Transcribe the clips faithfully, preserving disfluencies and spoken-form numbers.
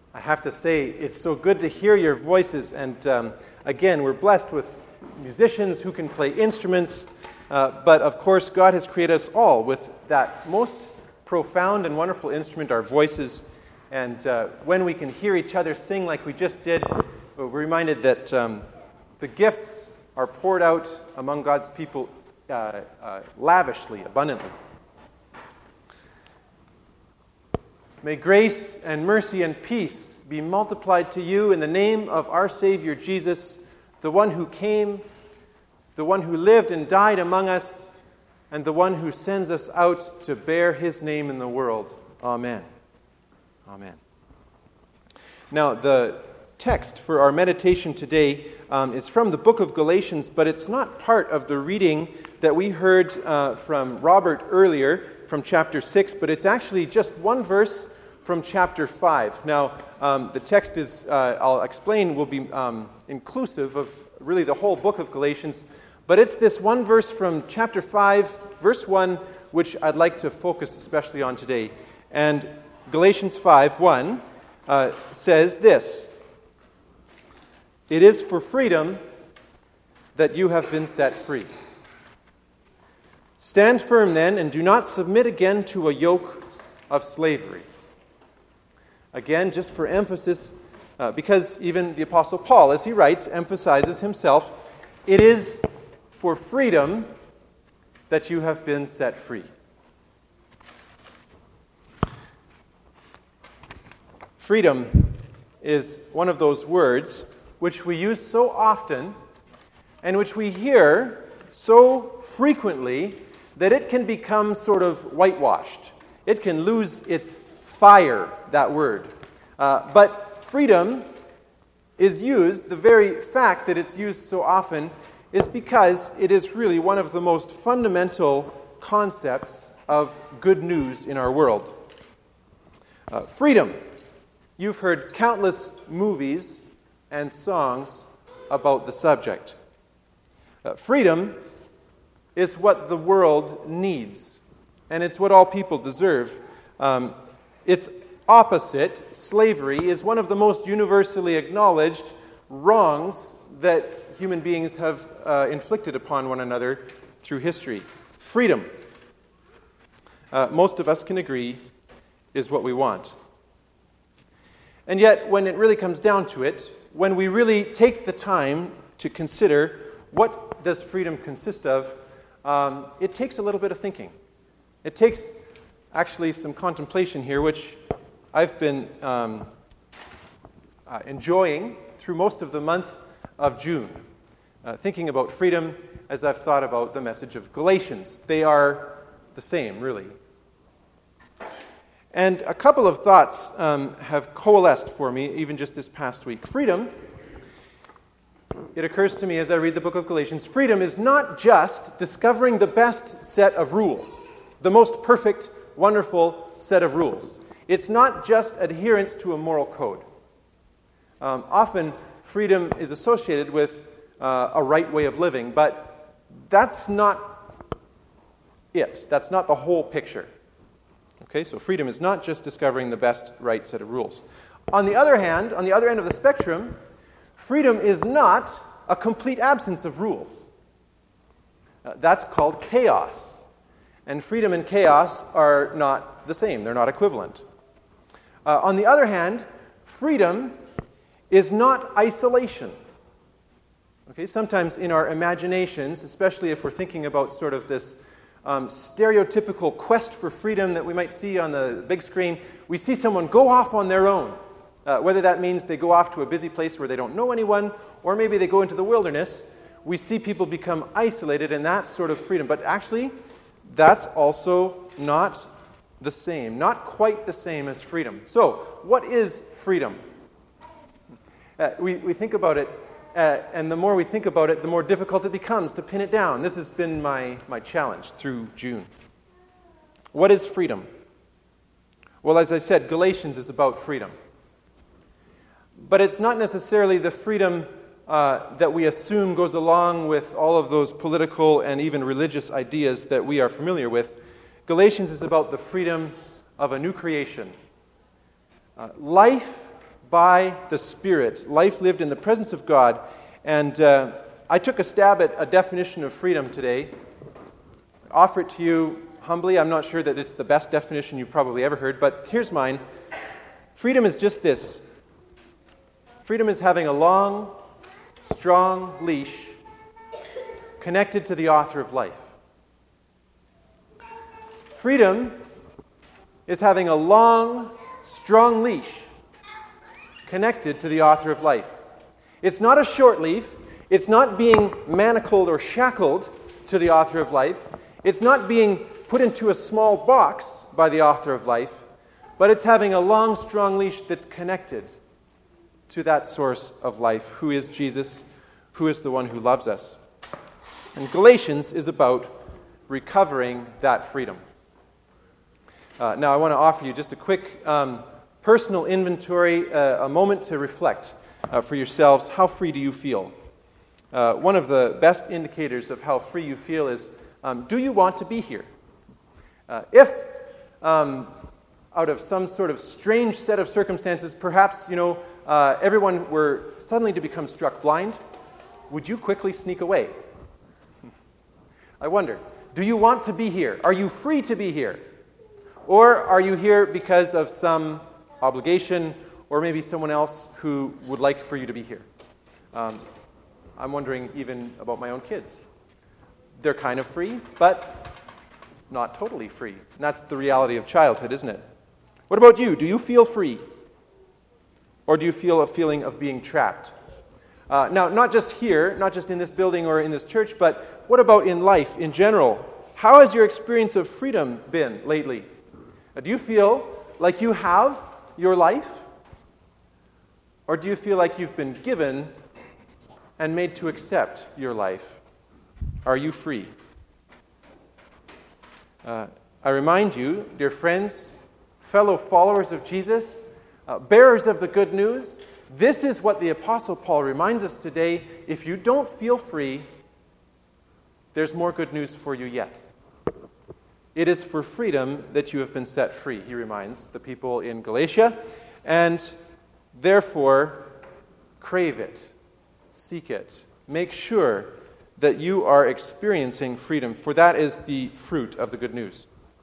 I have to say, it's so good to hear your voices. And um, again, we're blessed with musicians who can play instruments. Uh, but of course, God has created us all with that most profound and wonderful instrument, our voices. And uh, when we can hear each other sing like we just did, we're reminded that um, the gifts are poured out among God's people uh, uh, lavishly, abundantly. May grace and mercy and peace be multiplied to you in the name of our Savior Jesus, the one who came, the one who lived and died among us, and the one who sends us out to bear his name in the world. Amen. Amen. Now, the text for our meditation today um, is from the book of Galatians, but it's not part of the reading that we heard uh, from Robert earlier from chapter six, but it's actually just one verse from chapter five. Now, um, the text is, uh, I'll explain, will be um, inclusive of really the whole book of Galatians, but it's this one verse from chapter five, verse one, which I'd like to focus especially on today. And Galatians five one uh, says this: "It is for freedom that you have been set free. Stand firm then, and do not submit again to a yoke of slavery." Again, just for emphasis, uh, because even the Apostle Paul, as he writes, emphasizes himself, it is for freedom that you have been set free. Freedom is one of those words which we use so often and which we hear so frequently that it can become sort of whitewashed. It can lose its fire, that word. Uh, but freedom is used, the very fact that it's used so often is because it is really one of the most fundamental concepts of good news in our world. Uh, freedom. You've heard countless movies and songs about the subject. Uh, freedom is what the world needs, and it's what all people deserve. Um, its opposite, slavery, is one of the most universally acknowledged wrongs that human beings have uh, inflicted upon one another through history. Freedom, uh, most of us can agree, is what we want. And yet, when it really comes down to it, when we really take the time to consider what does freedom consist of, um, it takes a little bit of thinking. It takes actually some contemplation here, which I've been um, uh, enjoying through most of the month of June, uh, thinking about freedom as I've thought about the message of Galatians. They are the same, really. And a couple of thoughts um, have coalesced for me, even just this past week. Freedom, it occurs to me as I read the book of Galatians, freedom is not just discovering the best set of rules, the most perfect, wonderful set of rules. It's not just adherence to a moral code. Um, often, freedom is associated with uh, a right way of living, but that's not it. That's not the whole picture. Okay, so freedom is not just discovering the best right set of rules. On the other hand, on the other end of the spectrum, freedom is not a complete absence of rules. Uh, that's called chaos. And freedom and chaos are not the same. They're not equivalent. Uh, on the other hand, freedom is not isolation. Okay, sometimes in our imaginations, especially if we're thinking about sort of this Um, stereotypical quest for freedom that we might see on the big screen, we see someone go off on their own. Uh, whether that means they go off to a busy place where they don't know anyone, or maybe they go into the wilderness, we see people become isolated, and that's sort of freedom. But actually, that's also not the same, not quite the same as freedom. So, what is freedom? Uh, we, we think about it, Uh, and the more we think about it, the more difficult it becomes to pin it down. This has been my, my challenge through June. What is freedom? Well, as I said, Galatians is about freedom. But it's not necessarily the freedom uh, that we assume goes along with all of those political and even religious ideas that we are familiar with. Galatians is about the freedom of a new creation. Uh, life by the Spirit, life lived in the presence of God. And uh, I took a stab at a definition of freedom today. I offer it to you humbly. I'm not sure that it's the best definition you've probably ever heard, but here's mine. Freedom is just this. Freedom is having a long, strong leash connected to the author of life. Freedom is having a long, strong leash connected to the author of life. It's not a short leaf. It's not being manacled or shackled to the author of life. It's not being put into a small box by the author of life, but it's having a long, strong leash that's connected to that source of life, who is Jesus, who is the one who loves us. And Galatians is about recovering that freedom. Uh, now, I want to offer you just a quick um, personal inventory, uh, a moment to reflect uh, for yourselves. How free do you feel? Uh, one of the best indicators of how free you feel is, um, do you want to be here? Uh, if, um, out of some sort of strange set of circumstances, perhaps, you know, uh, everyone were suddenly to become struck blind, would you quickly sneak away? I wonder, do you want to be here? Are you free to be here? Or are you here because of some obligation, or maybe someone else who would like for you to be here? Um, I'm wondering even about my own kids. They're kind of free, but not totally free. And that's the reality of childhood, isn't it? What about you? Do you feel free? Or do you feel a feeling of being trapped? Uh, now, not just here, not just in this building or in this church, but what about in life in general? How has your experience of freedom been lately? Uh, do you feel like you have your life? Or do you feel like you've been given and made to accept your life? Are you free? Uh, I remind you, dear friends, fellow followers of Jesus, uh, bearers of the good news, this is what the Apostle Paul reminds us today. If you don't feel free, there's more good news for you yet. It is for freedom that you have been set free, he reminds the people in Galatia, and therefore crave it, seek it, make sure that you are experiencing freedom, for that is the fruit of the good news.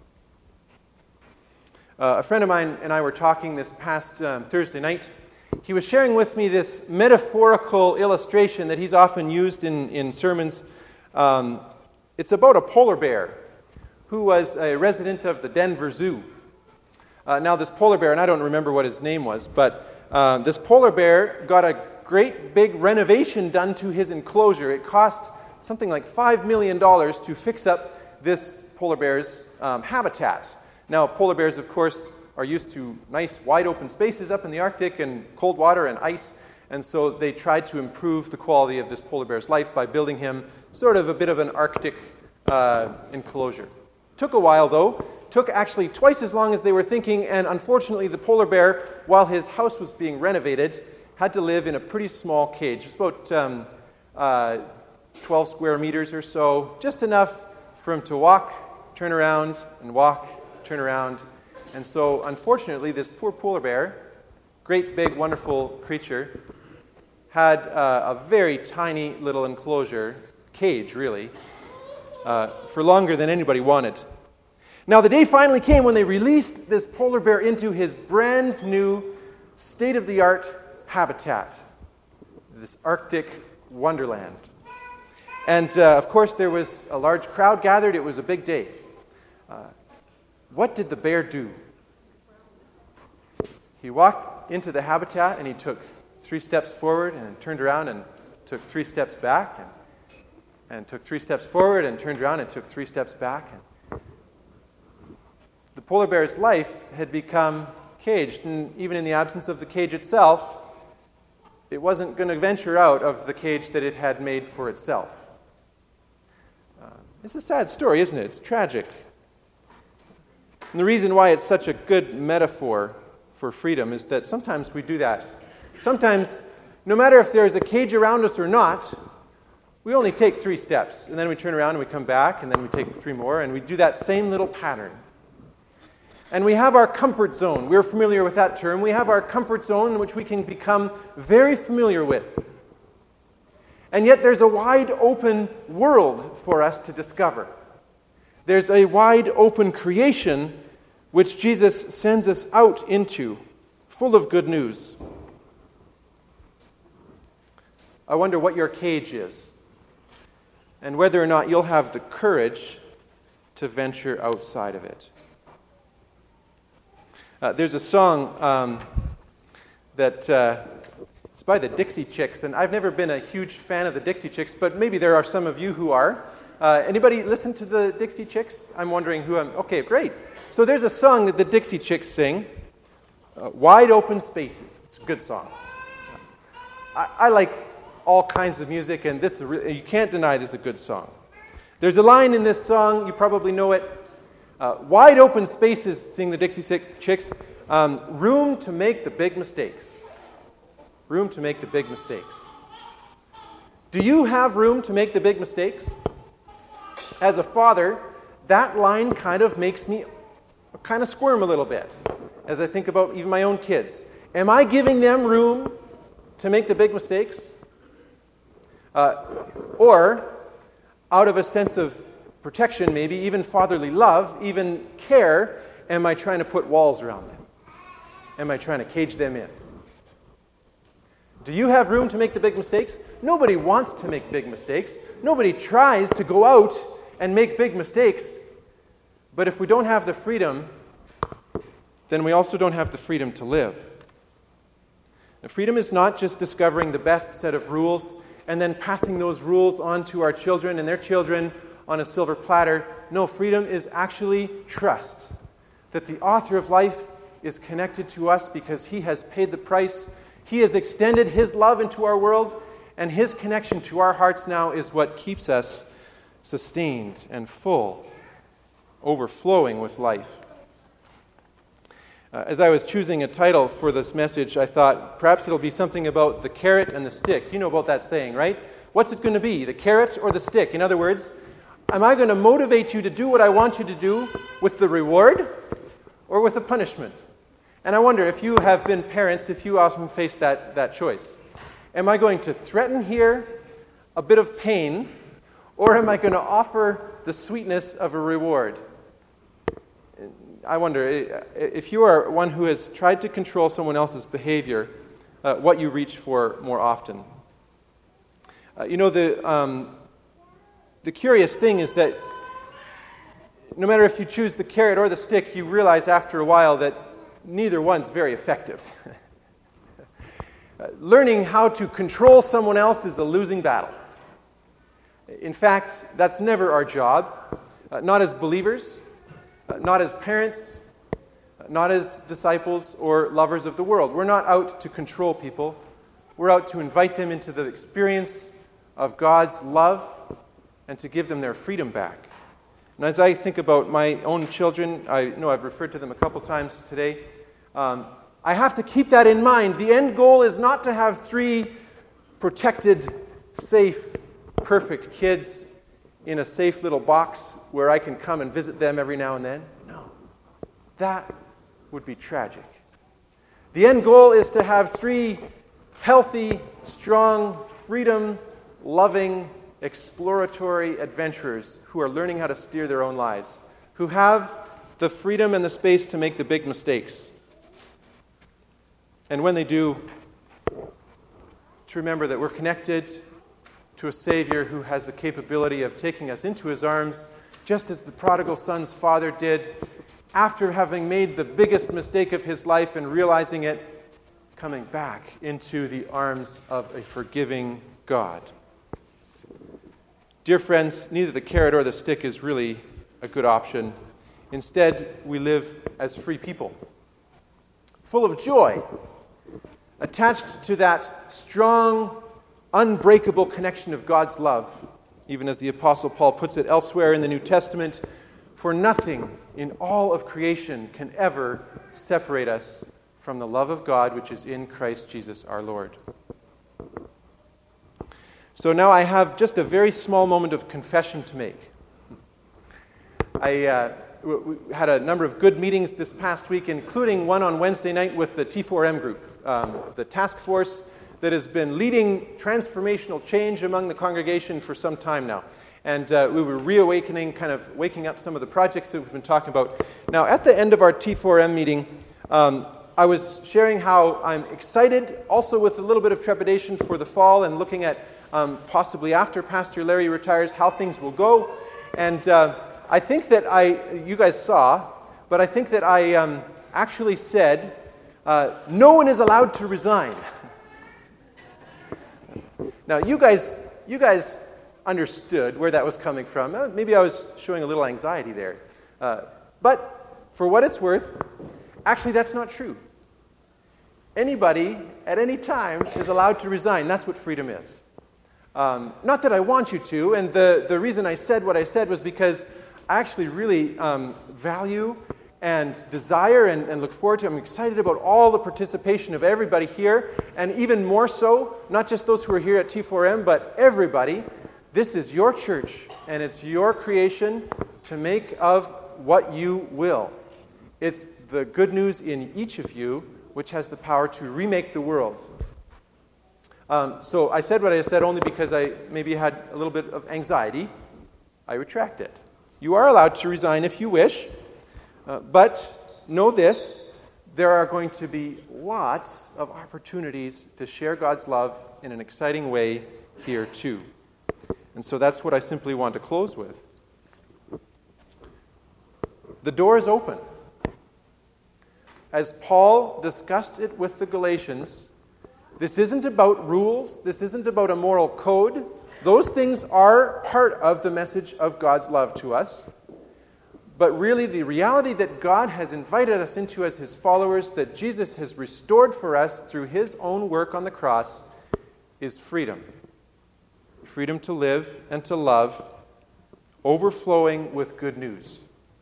Uh, a friend of mine and I were talking this past um, Thursday night. He was sharing with me this metaphorical illustration that he's often used in, in sermons. Um, it's about a polar bear who was a resident of the Denver Zoo. Uh, now this polar bear, and I don't remember what his name was, but uh, this polar bear got a great big renovation done to his enclosure. It cost something like five million dollars to fix up this polar bear's um, habitat. Now, polar bears, of course, are used to nice, wide open spaces up in the Arctic and cold water and ice, and so they tried to improve the quality of this polar bear's life by building him sort of a bit of an Arctic uh, enclosure. Took a while, though. Took actually twice as long as they were thinking, and unfortunately the polar bear, while his house was being renovated, had to live in a pretty small cage. It's about um, uh, twelve square meters or so, just enough for him to walk, turn around, and walk, turn around. And so, unfortunately, this poor polar bear, great big wonderful creature, had uh, a very tiny little enclosure, cage really, uh, for longer than anybody wanted. Now the day finally came when they released this polar bear into his brand new, state-of-the-art habitat, this Arctic wonderland. And uh, of course there was a large crowd gathered. It was a big day. Uh, what did the bear do? He walked into the habitat and he took three steps forward and turned around and took three steps back and, and took three steps forward and turned around and took three steps back. And the polar bear's life had become caged, and even in the absence of the cage itself, it wasn't going to venture out of the cage that it had made for itself. Uh, it's a sad story, isn't it? It's tragic. And the reason why it's such a good metaphor for freedom is that sometimes we do that. Sometimes, no matter if there's a cage around us or not, we only take three steps, and then we turn around and we come back, and then we take three more, and we do that same little pattern. And we have our comfort zone. We're familiar with that term. We have our comfort zone in which we can become very familiar with. And yet there's a wide open world for us to discover. There's a wide open creation which Jesus sends us out into, full of good news. I wonder what your cage is, and whether or not you'll have the courage to venture outside of it. Uh, there's a song um, that uh, it's by the Dixie Chicks, and I've never been a huge fan of the Dixie Chicks, but maybe there are some of you who are. Uh, anybody listen to the Dixie Chicks? I'm wondering who I'm... Okay, great. So there's a song that the Dixie Chicks sing, uh, Wide Open Spaces. It's a good song. I, I like all kinds of music, and this is re- you can't deny this is a good song. There's a line in this song, you probably know it. Uh, wide open spaces, sing the Dixie Chicks, um, room to make the big mistakes. Room to make the big mistakes. Do you have room to make the big mistakes? As a father, that line kind of makes me kind of squirm a little bit as I think about even my own kids. Am I giving them room to make the big mistakes? Uh, or, out of a sense of protection, maybe, even fatherly love, even care, am I trying to put walls around them? Am I trying to cage them in? Do you have room to make the big mistakes? Nobody wants to make big mistakes. Nobody tries to go out and make big mistakes. But if we don't have the freedom, then we also don't have the freedom to live. And freedom is not just discovering the best set of rules and then passing those rules on to our children and their children on a silver platter. No, freedom is actually trust that the author of life is connected to us because he has paid the price. He has extended his love into our world, and his connection to our hearts now is what keeps us sustained and full, overflowing with life. Uh, as I was choosing a title for this message, I thought perhaps it'll be something about the carrot and the stick. You know about that saying, right? What's it going to be, the carrot or the stick? In other words, am I going to motivate you to do what I want you to do with the reward or with the punishment? And I wonder if you have been parents, if you often face that, that choice. Am I going to threaten here a bit of pain, or am I going to offer the sweetness of a reward? I wonder, if you are one who has tried to control someone else's behavior, uh, what you reach for more often. Uh, you know, the um, the curious thing is that no matter if you choose the carrot or the stick, you realize after a while that neither one's very effective. uh, learning how to control someone else is a losing battle. In fact, that's never our job, uh, not as believers, uh, not as parents, uh, not as disciples or lovers of the world. We're not out to control people. We're out to invite them into the experience of God's love and to give them their freedom back. And as I think about my own children, I know I've referred to them a couple times today, um, I have to keep that in mind. The end goal is not to have three protected, safe, perfect kids in a safe little box where I can come and visit them every now and then. No. That would be tragic. The end goal is to have three healthy, strong, freedom-loving, exploratory adventurers who are learning how to steer their own lives, who have the freedom and the space to make the big mistakes. And when they do, to remember that we're connected to a Savior who has the capability of taking us into his arms, just as the prodigal son's father did, after having made the biggest mistake of his life and realizing it, coming back into the arms of a forgiving God. Dear friends, neither the carrot or the stick is really a good option. Instead, we live as free people, full of joy, attached to that strong, unbreakable connection of God's love, even as the Apostle Paul puts it elsewhere in the New Testament, for nothing in all of creation can ever separate us from the love of God which is in Christ Jesus our Lord. So now I have just a very small moment of confession to make. I uh, we had a number of good meetings this past week, including one on Wednesday night with the T four M group, um, the task force that has been leading transformational change among the congregation for some time now. And uh, we were reawakening, kind of waking up some of the projects that we've been talking about. Now, at the end of our T four M meeting, um, I was sharing how I'm excited, also with a little bit of trepidation for the fall and looking at um, possibly after Pastor Larry retires, how things will go. And uh, I think that I, you guys saw, but I think that I um, actually said, uh, no one is allowed to resign. Now, you guys, you guys understood where that was coming from. Uh, maybe I was showing a little anxiety there. Uh, but for what it's worth, actually that's not true. Anybody at any time is allowed to resign. That's what freedom is. Um, not that I want you to, and the, the reason I said what I said was because I actually really um, value and desire and, and look forward to, I'm excited about all the participation of everybody here, and even more so, not just those who are here at T four M, but everybody. This is your church, and it's your creation to make of what you will. It's the good news in each of you, which has the power to remake the world. Um, so I said what I said only because I maybe had a little bit of anxiety. I retract it. You are allowed to resign if you wish, uh, but know this, there are going to be lots of opportunities to share God's love in an exciting way here too. And so that's what I simply want to close with. The door is open. As Paul discussed it with the Galatians, this isn't about rules. This isn't about a moral code. Those things are part of the message of God's love to us. But really, the reality that God has invited us into as His followers, that Jesus has restored for us through His own work on the cross, is freedom. Freedom to live and to love, overflowing with good news.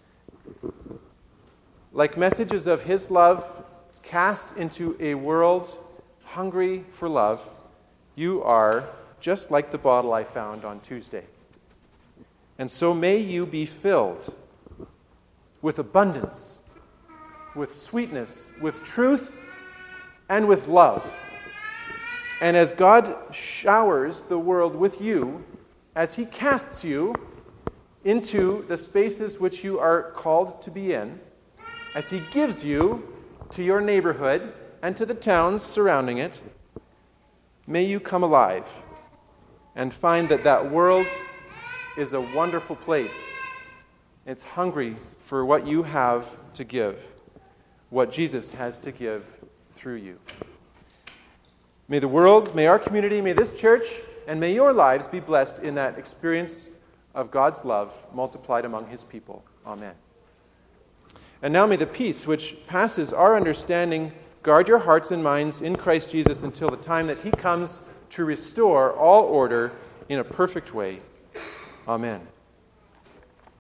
Like messages of His love cast into a world hungry for love, you are just like the bottle I found on Tuesday. And so may you be filled with abundance, with sweetness, with truth, and with love. And as God showers the world with you, as He casts you into the spaces which you are called to be in, as He gives you to your neighborhood and to the towns surrounding it, may you come alive and find that that world is a wonderful place. It's hungry for what you have to give, what Jesus has to give through you. May the world, may our community, may this church, and may your lives be blessed in that experience of God's love multiplied among His people. Amen. And now may the peace which passes our understanding guard your hearts and minds in Christ Jesus until the time that He comes to restore all order in a perfect way. Amen.